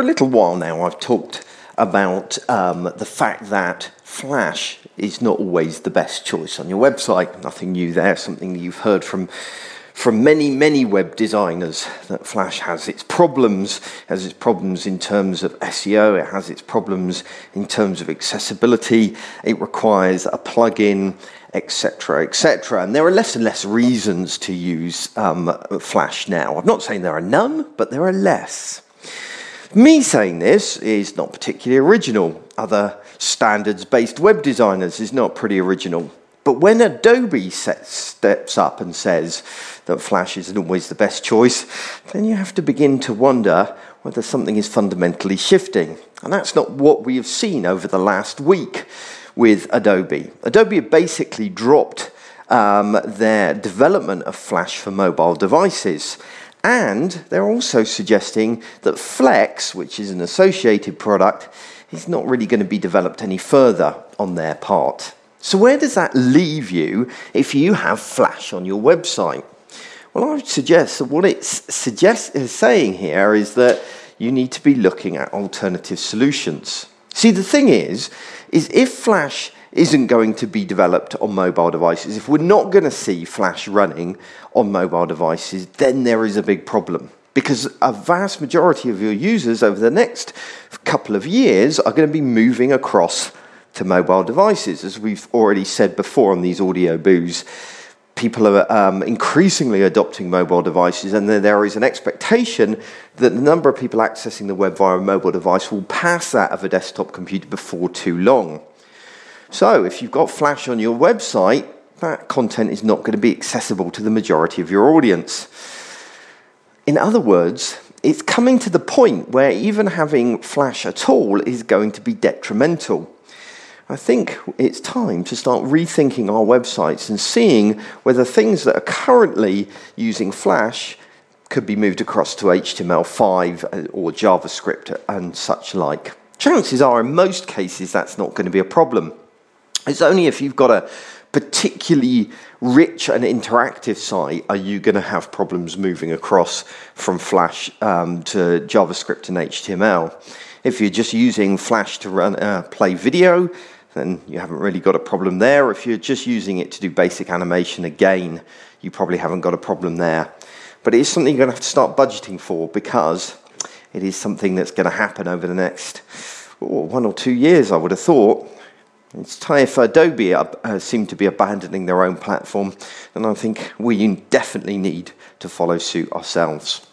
For a little while now, I've talked about the fact that Flash is not always the best choice on your website. Nothing new there, something you've heard from many web designers, that Flash has its problems. It has its problems in terms of SEO, it has its problems in terms of accessibility, it requires a plugin, etc., etc. And there are less and less reasons to use Flash now. I'm not saying there are none, but there are less. Me saying this is not particularly original. Other standards-based web designers is not pretty original. But when Adobe steps up and says that Flash isn't always the best choice, then you have to begin to wonder whether something is fundamentally shifting. And that's not what we have seen over the last week with Adobe. Adobe have basically dropped their development of Flash for mobile devices. And they're also suggesting that Flex, which is an associated product, is not really going to be developed any further on their part. So where does that leave you if you have Flash on your website? Well, I would suggest that what it's saying here is that you need to be looking at alternative solutions. See, the thing is if Flash isn't going to be developed on mobile devices, if we're not going to see Flash running on mobile devices, then there is a big problem. Because a vast majority of your users over the next couple of years are going to be moving across to mobile devices. As we've already said before on these audio boos, people are increasingly adopting mobile devices, and there is an expectation that the number of people accessing the web via a mobile device will pass that of a desktop computer before too long. So if you've got Flash on your website, that content is not going to be accessible to the majority of your audience. In other words, it's coming to the point where even having Flash at all is going to be detrimental. I think it's time to start rethinking our websites and seeing whether things that are currently using Flash could be moved across to HTML5 or JavaScript and such like. Chances are, in most cases, that's not going to be a problem. It's only if you've got a particularly rich and interactive site are you going to have problems moving across from Flash to JavaScript and HTML. If you're just using Flash to play video, then you haven't really got a problem there. If you're just using it to do basic animation, again, you probably haven't got a problem there. But it is something you're going to have to start budgeting for, because it is something that's going to happen over the next 1 or 2 years, I would have thought. It's time for Adobe seem to be abandoning their own platform, and I think we definitely need to follow suit ourselves.